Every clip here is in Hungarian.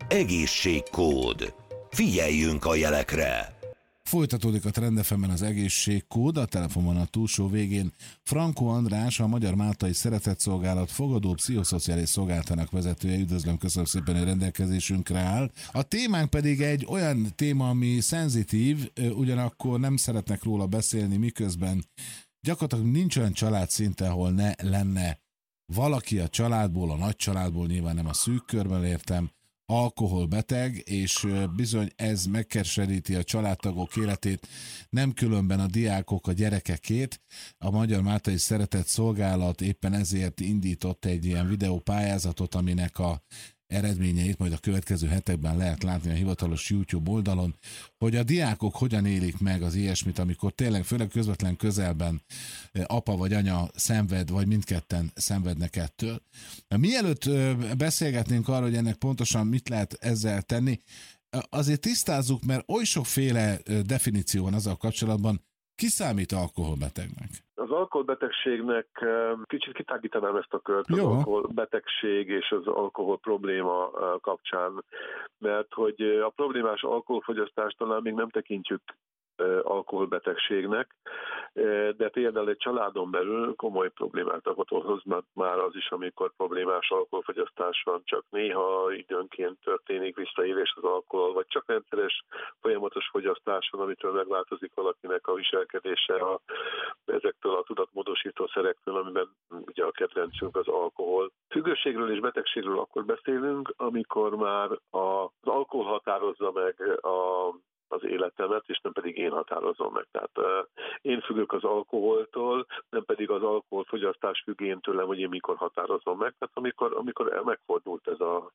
Egészségkód. Figyeljünk a jelekre! Folytatódik a Trend FM-en az egészségkód, a telefonon a túlsó végén Frankó András, a Magyar Máltai Szeretetszolgálat fogadó pszichoszociális szolgálatának vezetője. Üdvözlöm, köszönöm szépen, hogy rendelkezésünkre áll. A témánk pedig egy olyan téma, ami szenzitív, ugyanakkor nem szeretnek róla beszélni, miközben gyakorlatilag nincs olyan család szinte, ahol ne lenne valaki a családból, a nagy családból, nyilván nem a szűk körben értem, alkoholbeteg, és bizony ez megkeseríti a családtagok életét, nem különben a diákok, a gyerekekét. A Magyar Máltai Szeretetszolgálat éppen ezért indított egy ilyen videópályázatot, aminek a eredményeit majd a következő hetekben lehet látni a hivatalos YouTube oldalon, hogy a diákok hogyan élik meg az ilyesmit, amikor tényleg főleg közvetlen közelben apa vagy anya szenved, vagy mindketten szenvednek ettől. Mielőtt beszélgetnénk arról, hogy ennek pontosan mit lehet ezzel tenni, azért tisztázzuk, mert oly sokféle definíció van azzal kapcsolatban, ki számít alkoholbetegnek? Az alkoholbetegségnek kicsit kitágítanám ezt a kört, az alkoholbetegség és az alkohol probléma kapcsán, mert hogy a problémás alkoholfogyasztást talán még nem tekintjük alkoholbetegségnek, de például egy családon belül komoly problémát okoz már az is, amikor problémás alkoholfogyasztás van, csak néha időnként történik visszaélés az alkohol, vagy csak rendszeres folyamatos fogyasztás van, amitől megváltozik valakinek a viselkedése ezektől a tudatmódosító szerektől, amiben ugye a kedvencünk az alkohol. Függőségről és betegségről akkor beszélünk, amikor már az alkohol határozza meg az életemet, és nem pedig én határozom meg. Tehát én függök az alkoholtól, nem pedig az alkoholfogyasztás függ én tőlem, hogy én mikor határozom meg. Tehát amikor megfordult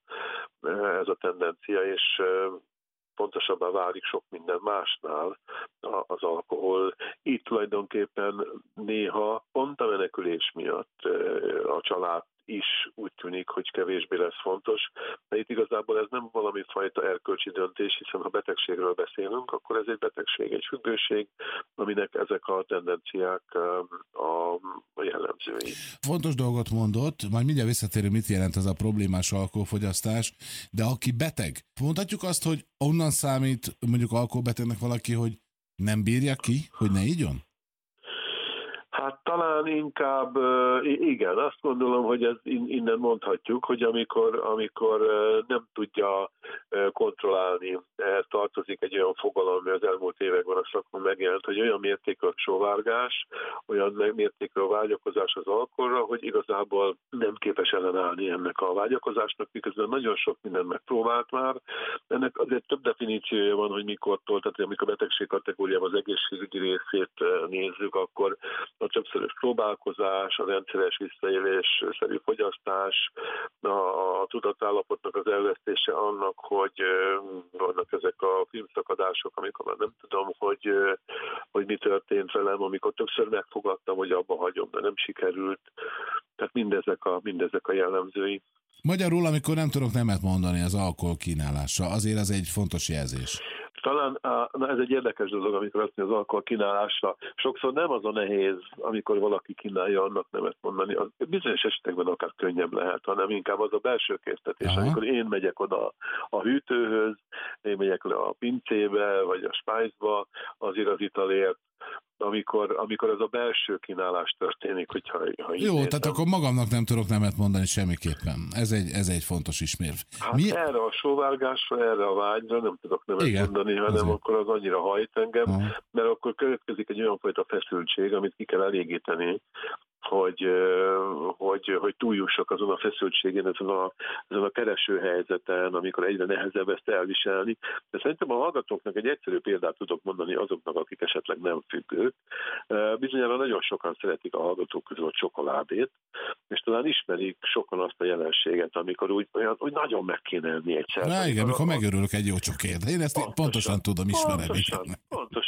ez a tendencia, és pontosabbá válik sok minden másnál az alkohol. Itt tulajdonképpen néha pont a menekülés miatt a család is úgy tűnik, hogy kevésbé lesz fontos, de itt igazából ez nem valami fajta erkölcsi döntés, hiszen ha betegségről beszélünk, akkor ez egy betegség, egy függőség, aminek ezek a tendenciák a jellemzői. Fontos dolgot mondott, majd mindjárt visszatérünk, mit jelent ez a problémás alkoholfogyasztás, de aki beteg, mondhatjuk azt, hogy onnan számít mondjuk alkoholbetegnek valaki, hogy nem bírja ki, hogy ne igyon? Hát talán inkább, igen, azt gondolom, hogy ez innen mondhatjuk, hogy amikor nem tudja kontrollálni, ehhez tartozik egy olyan fogalom, ami az elmúlt években a szakmán megjelent, hogy olyan mértékű a sóvárgás, olyan mértékű a vágyakozás az alkoholra, hogy igazából nem képes ellenállni ennek a vágyakozásnak, miközben nagyon sok mindent megpróbált már. Ennek azért több definíciója van, hogy mikortól, tehát amikor a betegség kategóriában az egészségügyi részét nézzük, akkor a többszörös próbálkozás, a rendszeres visszaélésszerű fogyasztás, a tudatállapotnak az elvesztése annak, hogy vannak ezek a filmszakadások, amikor már nem tudom, hogy mi történt velem, amikor többször megfogadtam, hogy abba hagyom, de nem sikerült. Tehát mindezek a jellemzői. Magyarul, amikor nem tudok nemet mondani az alkohol kínálásra, azért az egy fontos jelzés. Talán ez egy érdekes dolog, amikor azt mondja, az alkohol kínálásra. Sokszor nem az a nehéz, amikor valaki kínálja, annak nemet mondani. Az bizonyos esetekben akár könnyebb lehet, hanem inkább az a belső késztetés. Amikor én megyek oda a hűtőhöz, én megyek le a pincébe, vagy a spájzba azért az italért, amikor ez a belső kínálás történik, hogyha jó, tehát akkor magamnak nem tudok nemet mondani semmiképpen. Ez egy fontos ismérv. Hát erre a sóvárgásra, erre a vágyra nem tudok nemet mondani, hanem azért. Akkor az annyira hajt engem, mert akkor következik egy olyan fajta feszültség, amit ki kell elégíteni, hogy túljussak azon a feszültségen, ezen a kereső helyzeten, amikor egyre nehezebb ezt elviselni. De szerintem a hallgatóknak egy egyszerű példát tudok mondani azoknak, akik esetleg nem függők. Bizonyára nagyon sokan szeretik a hallgatók közül a csokoládét, és talán ismerik sokan azt a jelenséget, amikor úgy nagyon meg kéne enni egyszer. Igen, amikor megörülök egy jó csokért. Én ezt pontosan tudom ismerni.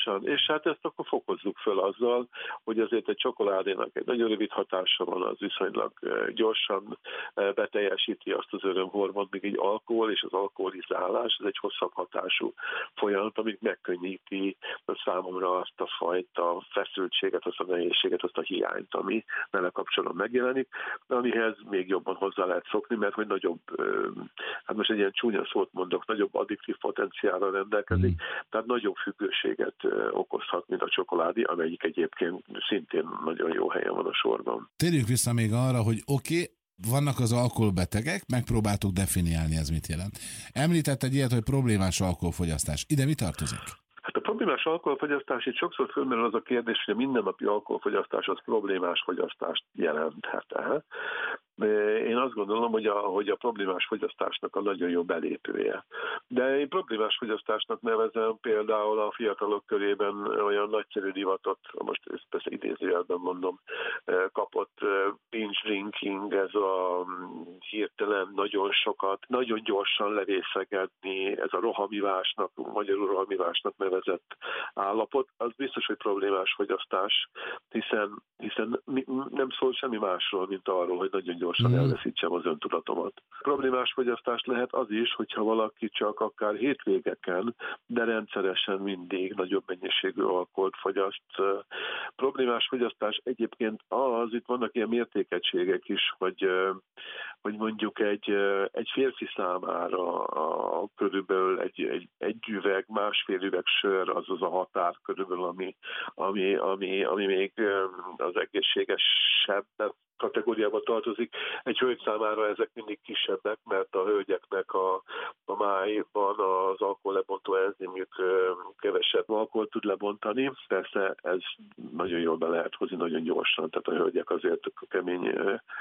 Pontosan, és hát ezt akkor fokozzuk föl azzal, hogy azért egy csokoládénak egy nagyon rövid hatása van, az viszonylag gyorsan beteljesíti azt az örömhormont, míg egy alkohol és az alkoholizálás, ez egy hosszabb hatású folyamat, amik megkönnyíti számomra azt a fajta feszültséget, azt a nehézséget, azt a hiányt, ami vele kapcsolatban megjelenik, amihez még jobban hozzá lehet szokni, mert hogy nagyobb, hát most egy ilyen csúnya szót mondok, nagyobb addiktív potenciálra rendelkezik, tehát nagyobb függőséget okozhat, mint a csokoládé, amelyik egyébként szintén nagyon jó helyen van a sorban. Térjünk vissza még arra, hogy oké, vannak az alkoholbetegek, megpróbáltuk definiálni, ez mit jelent. Említett egy ilyet, hogy problémás alkoholfogyasztás. Ide mi tartozik? Hát a problémás alkoholfogyasztás, itt sokszor fölmerül az a kérdés, hogy a mindennapi alkoholfogyasztás az problémás fogyasztást jelenthet-e. Én azt gondolom, hogy a problémás fogyasztásnak a nagyon jó belépője. De én problémás fogyasztásnak nevezem például a fiatalok körében olyan nagyszerű divatot, most ezt persze idézőjelben mondom, kapott binge drinking, ez a hirtelen nagyon sokat, nagyon gyorsan levészegetni, ez a rohamivásnak, magyarul rohamivásnak nevezett állapot, az biztos, hogy problémás fogyasztás, hiszen nem szól semmi másról, mint arról, hogy nagyon gyorsan elveszítsem az öntudatomat. Problémás fogyasztás lehet az is, hogyha valaki csak akár hétvégeken, de rendszeresen mindig nagyobb mennyiségű alkoholt fogyaszt. Problémás fogyasztás egyébként itt vannak ilyen mértékegységek is, hogy mondjuk egy férfi számára körülbelül egy üveg, másfél üveg sör, az a határ körülbelül, ami még az egészségesebb kategóriába tartozik. Egy hölgy számára ezek mindig kisebbek, mert a hölgyeknek a májban az alkohol lebontó enzimjük kevesebb alkoholt tud lebontani. Persze ez nagyon jól be lehet hozni, nagyon gyorsan, tehát a hölgyek azért a kemény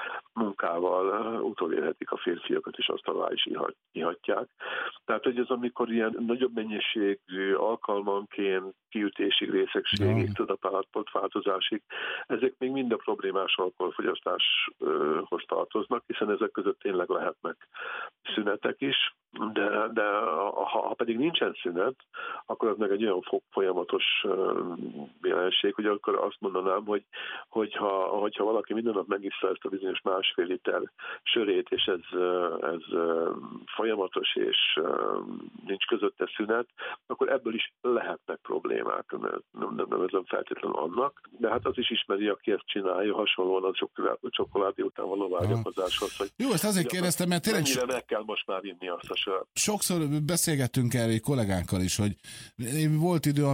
munkával utolérhetik a férfiakat, és azt alá is ihatják. Tehát, hogy ez amikor ilyen nagyobb mennyiségű alkalmanként kiütésig, részegségig, tudatállapotváltozásig, ezek még mind a problémás alkoholfogyasztáshoz tartoznak, hiszen ezek között tényleg lehetnek szünetek is, de ha pedig nincsen szünet, akkor az meg egy olyan folyamatos jelenség, hogy akkor azt mondanám, hogyha valaki minden nap megissza ezt a bizonyos másfél liter sörét, és ez folyamatos, és nincs közötte szünet, akkor ebből is lehetnek problémák, nem nevezem feltétlenül annak, de hát az is ismeri, aki ezt csinálja, hasonlóan a csokoládé után való vágyakozáshoz. Jó, ezt azért kérdeztem, mert tényleg... Mennyire meg kell most már inni azt a sört. Sokszor beszélgettünk erről kollégánkkal is, hogy volt idő,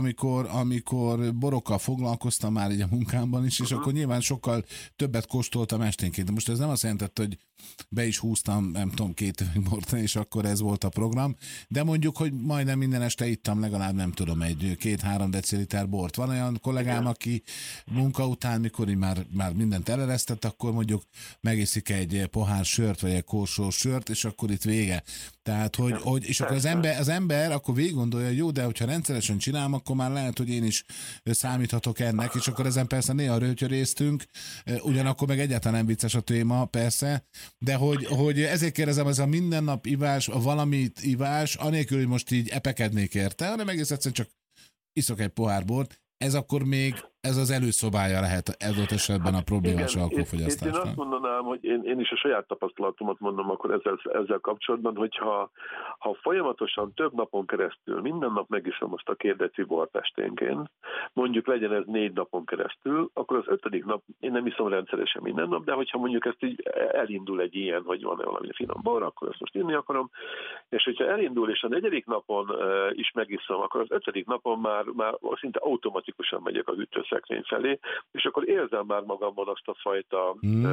amikor borokkal foglalkoztam már így a munkámban is, és akkor nyilván sokkal többet kóstoltam esténként. De most ez nem azt jelentett, hogy be is húztam, nem tudom, 2 üveg bort, és akkor ez volt a program, de mondjuk, hogy majdnem minden este ittam legalább, nem tudom, egy 2-3 deciliter bort. Van olyan kollégám, aki munka után, mikor már mindent eleresztett, akkor mondjuk megiszik egy pohár sört, vagy egy korsós sört, és akkor itt vége. Tehát, és akkor az ember akkor végig gondolja, hogy jó, de hogyha rendszeresen csinálom, akkor már lehet, hogy én is számíthatok ennek, és akkor ezen persze néha rötyöréztünk, ugyanakkor meg egyáltalán nem vicces a téma, persze, de hogy ezért kérdezem, ez a mindennap ivás, a valamit ivás, anélkül, hogy most így epekednék érte, hanem egész egyszerűen csak iszok egy pohár bort, ez akkor még ez az előszobája lehet ez esetben a problémás alkoholfogyasztásnak. Én azt mondanám, hogy én is a saját tapasztalatomat mondom akkor ezzel kapcsolatban, hogyha folyamatosan több napon keresztül minden nap megiszom azt a 2 deci bort esténként, mondjuk legyen ez 4 napon keresztül, akkor az 5. nap, én nem iszom rendszeresen minden nap, de hogyha mondjuk ezt így elindul egy ilyen, hogy van-e valami finom bor, akkor ezt most inni akarom, és hogyha elindul, és a 4. napon is megiszom, akkor az 5. napon már szinte automatikusan megyek az ütőszekrény felé, és akkor érzem már magamban azt a fajta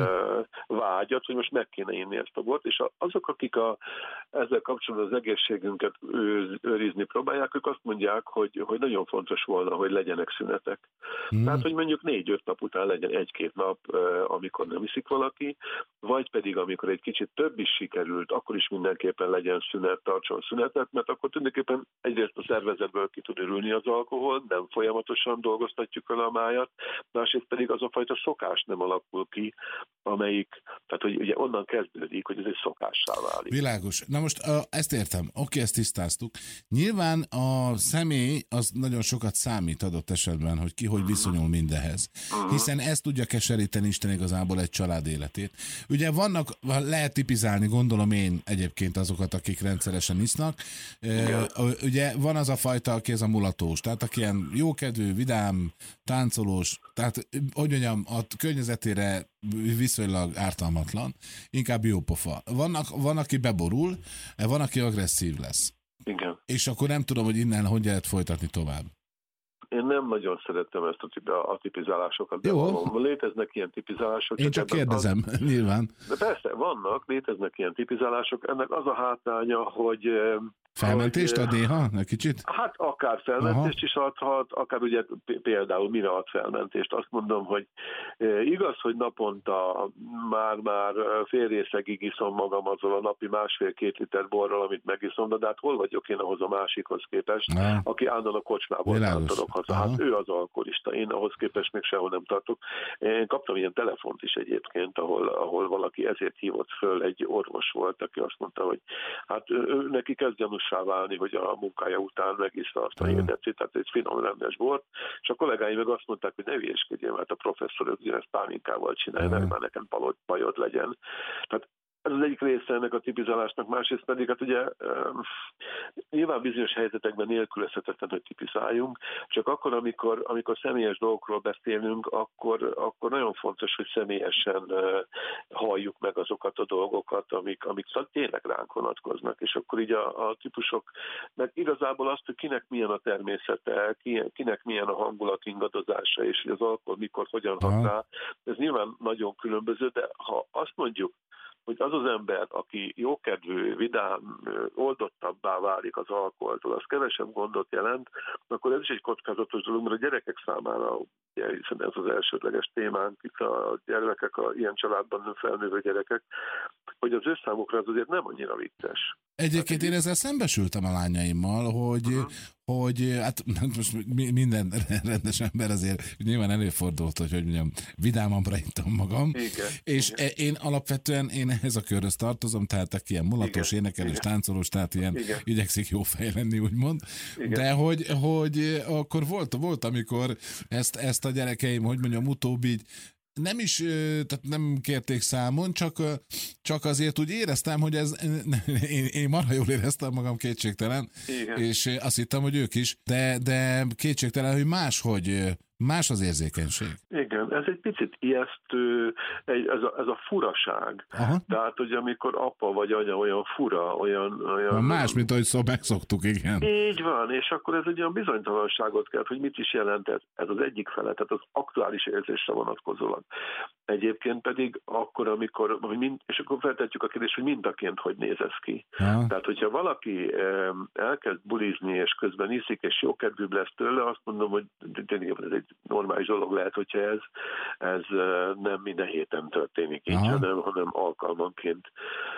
vágyat, hogy most meg kéne inni ezt a bort, és azok, akik ezzel kapcsolatban az egészségünket őrizni próbálják, ők azt mondják, hogy nagyon fontos volna, hogy legyenek szünetek. Tehát, hogy mondjuk 4-5 nap után legyen 1-2 nap, amikor nem iszik valaki, vagy pedig amikor egy kicsit több is sikerült, akkor is mindenképpen legyen szünet, tartson szünetet, mert akkor tulajdonképpen egyrészt a szervezetből ki tud ürülni az alkohol, nem folyamatosan dolgoztatjuk el fogalmáját, másrészt pedig az a fajta szokás nem alakul ki, amelyik, tehát hogy ugye onnan kezdődik, hogy ez egy szokássá válik. Világos. Na most ezt értem. Oké, ezt tisztáztuk. Nyilván a személy az nagyon sokat számít adott esetben, hogy ki hogy viszonyul mindenhez. Hiszen ezt tudja keseríteni Isten igazából egy család életét. Ugye vannak, lehet tipizálni, gondolom én egyébként azokat, akik rendszeresen isznak. Ugye van az a fajta, aki ez a mulatós, tehát aki ilyen jókedvű, vidám, táncolós, tehát hogy mondjam, a környezetére viszonylag ártalmatlan, inkább jópofa. Van, aki beborul, van, aki agresszív lesz. Igen. És akkor nem tudom, hogy innen hogy lehet folytatni tovább. Én nem nagyon szerettem ezt a tipizálásokat. Jó. Léteznek ilyen tipizálások. Én csak kérdezem, nyilván. De persze, léteznek ilyen tipizálások. Ennek az a hátránya, hogy... Felmentést ad néha, egy kicsit? Hát akár felmentést is adhat, akár ugye például mire ad felmentést. Azt mondom, hogy igaz, hogy naponta már fél részegig iszom magam azzal a napi 1,5-2 liter borral, amit megiszom, de hát hol vagyok én ahhoz a másikhoz képest, aki állandóan a kocsmából tántorok haza. Hát ő az alkoholista, én ahhoz képest még sehol nem tartok. Én kaptam ilyen telefont is egyébként, ahol valaki ezért hívott föl, egy orvos volt, aki azt mondta, hogy hát neki kezd gyanússá válni, hogy a munkája után megiszta azt a hirdetét, tehát egy finom rendes bort, és a kollégáim meg azt mondták, hogy ne hülyéskedjél, mert a professzorok ezt pálinkával csinálják, mert nekem bajod legyen. Tehát ez az egyik része ennek a tipizálásnak, másrészt pedig, hát ugye nyilván bizonyos helyzetekben nélkülözhetetlen, hogy tipizáljunk, csak akkor, amikor személyes dolgokról beszélünk, akkor nagyon fontos, hogy személyesen halljuk meg azokat a dolgokat, amik tényleg ránk vonatkoznak, és akkor így a típusok, mert igazából azt, hogy kinek milyen a természete, kinek milyen a hangulat ingadozása, és hogy az alkohol mikor, hogyan hat rá, ez nyilván nagyon különböző, de ha azt mondjuk, hogy az az ember, aki jókedvű, vidám, oldottabbá válik az alkoholtól, az kevesebb gondot jelent, akkor ez is egy kockázatos dolog, mert a gyerekek számára, hiszen ez az elsődleges témánk, itt a gyermekek, ilyen családban felnővő gyerekek, hogy az ő számukra az azért nem annyira vicces. Egyébként én ezzel szembesültem a lányaimmal, hogy hát most minden rendes ember azért nyilván előfordult, hogy mondjam, vidámabbra ittam magam, igen, és igen. Én alapvetően ehhez a körhöz tartozom, tehát aki ilyen mulatos, énekelős, táncolós, tehát ilyen igyekszik jó fej lenni, úgymond, igen. De hogy akkor volt, amikor ezt a gyerekeim, hogy mondjam, utóbb így nem is, tehát nem kérték számon, csak azért úgy éreztem, hogy én marha jól éreztem magam, kétségtelen, igen. És azt hittem, hogy ők is, de kétségtelen, hogy más az érzékenység. Igen, ez egy picit ijesztő, ez a furaság. Aha. Tehát, hogy amikor apa vagy anya olyan fura, olyan más, mint ahogy megszoktuk, igen. Így van, és akkor ez egy olyan bizonytalanságot kelt, hogy mit is jelent ez. Ez az egyik fele, tehát az aktuális érzésre vonatkozólag. Egyébként pedig akkor, és akkor feltetjük a kérdést, hogy mintaként hogy néz ez ki. Aha. Tehát, hogyha valaki elkezd bulizni, és közben iszik, és jókedvűbb lesz tőle, azt mondom, hogy tényleg ez egy normális dolog lehet, hogyha ez nem minden héten történik így, hanem alkalmanként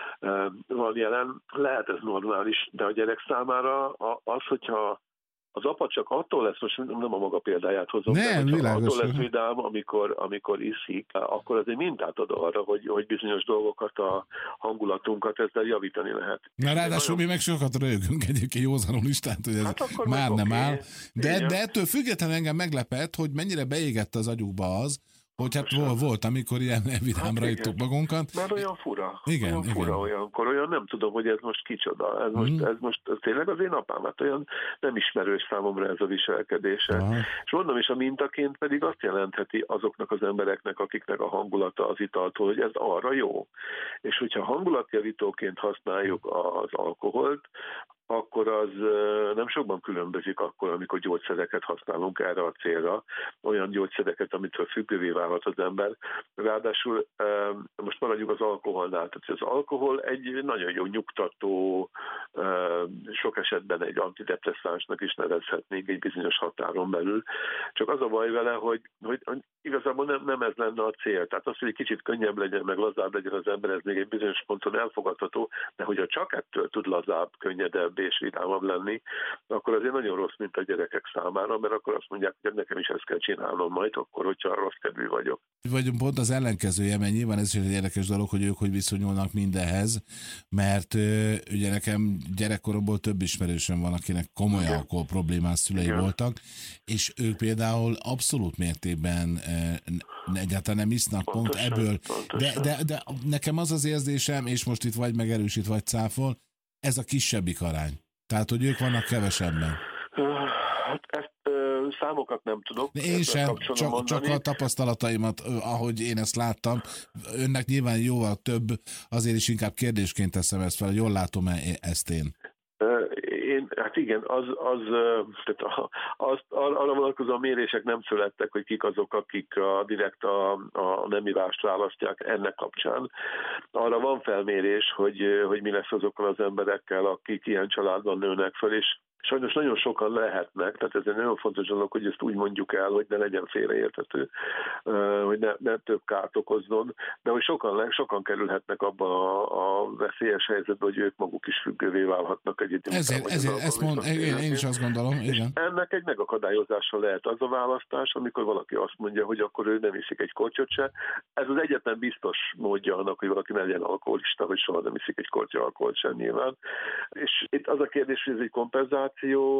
van jelen. Lehet ez normális, de a gyerek számára az, hogyha az apa csak attól lesz, most nem a maga példáját hozom, de attól lesz vidám, amikor iszik, akkor az egy mintát ad arra, hogy bizonyos dolgokat, a hangulatunkat ezzel javítani lehet. Na ráadásul mi meg sokat rögünk egyébként józanul is, tehát hogy ez már nem áll. De ettől függetlenül engem meglepett, hogy mennyire beégett az agyukba az, hogy hát volt, amikor ilyen vidámra ittuk magunkat. Mert olyan fura. Igen, olyan fura olyankor, olyan nem tudom, hogy ez most kicsoda. Ez most tényleg az én apám, hát olyan nem ismerős számomra ez a viselkedése. Aha. És mondom is, a mintaként pedig azt jelentheti azoknak az embereknek, akiknek a hangulata az italtól, hogy ez arra jó. És hogyha hangulatjavítóként használjuk az alkoholt, akkor az nem sokban különbözik akkor, amikor gyógyszereket használunk erre a célra, olyan gyógyszereket, amitől függővé válhat az ember. Ráadásul most maradjuk az alkoholnál. Tehát az alkohol egy nagyon jó nyugtató, sok esetben egy antidepresszánsnak is nevezhetnénk egy bizonyos határon belül. Csak az a baj vele, hogy igazából nem ez lenne a cél. Tehát az, hogy egy kicsit könnyebb legyen, meg lazább legyen az ember, ez még egy bizonyos ponton elfogadható, de hogyha csak ettől tud lazább, könnyedebb és vidámabb lenni, akkor azért nagyon rossz, mint a gyerekek számára, mert akkor azt mondják, hogy nekem is ezt kell csinálnom majd, akkor, hogyha rossz kedvű vagyok. Vagy pont az ellenkezője, mert nyilván ez is egy érdekes dolog, hogy ők hogy viszonyulnak mindenhez, mert ugye nekem gyerekkoromból több ismerősöm van, akinek komoly alkohol problémás szülei voltak, és ők például abszolút mértékben egyáltalán nem isznak pont ebből. De nekem az érzésem, és most itt vagy megerősít, vagy cáfol, ez a kisebbik arány. Tehát, hogy ők vannak kevesebben. Hát ezt számokat nem tudok. Én sem, csak a tapasztalataimat, ahogy én ezt láttam. Önnek nyilván jóval több, azért is inkább kérdésként teszem ezt fel, hogy jól látom-e ezt én? Hát igen, arra vonatkozó mérések nem születtek, hogy kik azok, akik direkt a nemivást választják ennek kapcsán. Arra van felmérés, hogy mi lesz azokkal az emberekkel, akik ilyen családban nőnek föl, és sajnos nagyon sokan lehetnek, tehát ez egy nagyon fontos dolog, hogy ezt úgy mondjuk el, hogy ne legyen félreérthető, hogy ne több kárt okozzon, de hogy sokan kerülhetnek abba a veszélyes helyzetbe, hogy ők maguk is függővé válhatnak egy idő. Ezért én is azt gondolom, igen. Ennek egy megakadályozása lehet az a választás, amikor valaki azt mondja, hogy akkor ő nem iszik egy kortyot se. Ez az egyetlen biztos módja annak, hogy valaki ne legyen alkoholista, hogy soha nem iszik egy kortya alkoholt sem nyilván. És itt az a kérdés, hogy ez egy kompenzáció,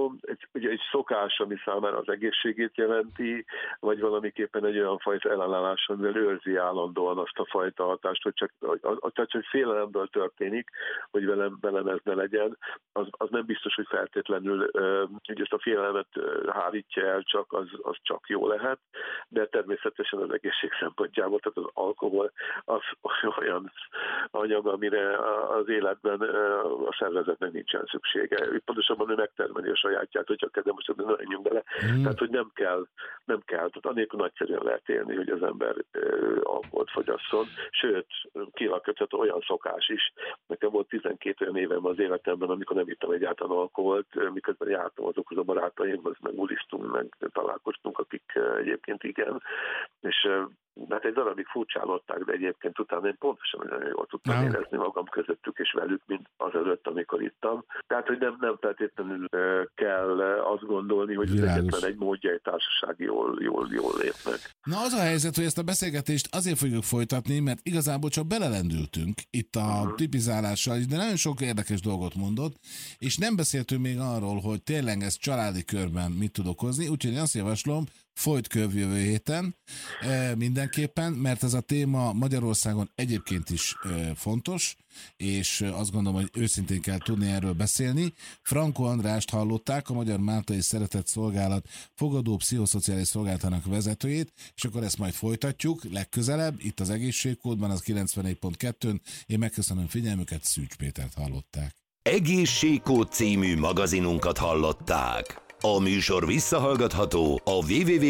ugye egy szokás, ami számára az egészségét jelenti, vagy valamiképpen egy olyan fajta ellenállás, amivel őrzi állandóan azt a fajta hatást, hogy csak félelemből történik, hogy velem ez ne legyen, az nem biztos, hogy feltétlenül, hogy ezt a félelmet hárítja el, csak az csak jó lehet, de természetesen az egészség szempontjából, tehát az alkohol az olyan anyag, amire az életben a szervezetnek nincsen szüksége. Pontosabban ő megtermeli a sajátját, hogyha kezdem most ne menjünk bele. Tehát, hogy nem kell. Tehát anélkül nagyszerűen lehet élni, hogy az ember alkoholt fogyasszon. Sőt, kialakulhat olyan szokás is. Nekem volt 12 olyan évem az életemben, amikor nem ittam egyáltalán alkoholt, miközben jártam azokhoz a barátaimhoz, meg bulisztunk, meg találkoztunk, akik egyébként igen. És hát egy darabig furcsálották, de egyébként utána én pontosan nagyon jól tudtam érezni magam közöttük és velük, mint azelőtt, amikor ittam. Tehát, hogy nem feltétlenül kell azt gondolni, hogy az egyetlen egy módja egy társaság jól lépnek. Na az a helyzet, hogy ezt a beszélgetést azért fogjuk folytatni, mert igazából csak belelendültünk itt a tipizálással, de nagyon sok érdekes dolgot mondott, és nem beszéltünk még arról, hogy tényleg ez családi körben mit tud okozni, úgyhogy én azt javaslom, folyt köv jövő héten mindenképpen, mert ez a téma Magyarországon egyébként is fontos, és azt gondolom, hogy őszintén kell tudni erről beszélni. Franko Andrást hallották, a Magyar Máltai Szeretett Szolgálat fogadó pszichoszociális szolgálatának vezetőjét, és akkor ezt majd folytatjuk legközelebb, itt az Egészségkódban, az 94.2-n. Én megköszönöm figyelmüket, Szűcs Pétert hallották. Egészségkód című magazinunkat hallották. A műsor visszahallgatható a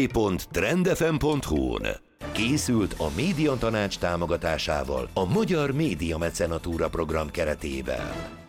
www.trendfm.hu-n. Készült a Médiatanács támogatásával a Magyar Média Mecenatúra program keretében.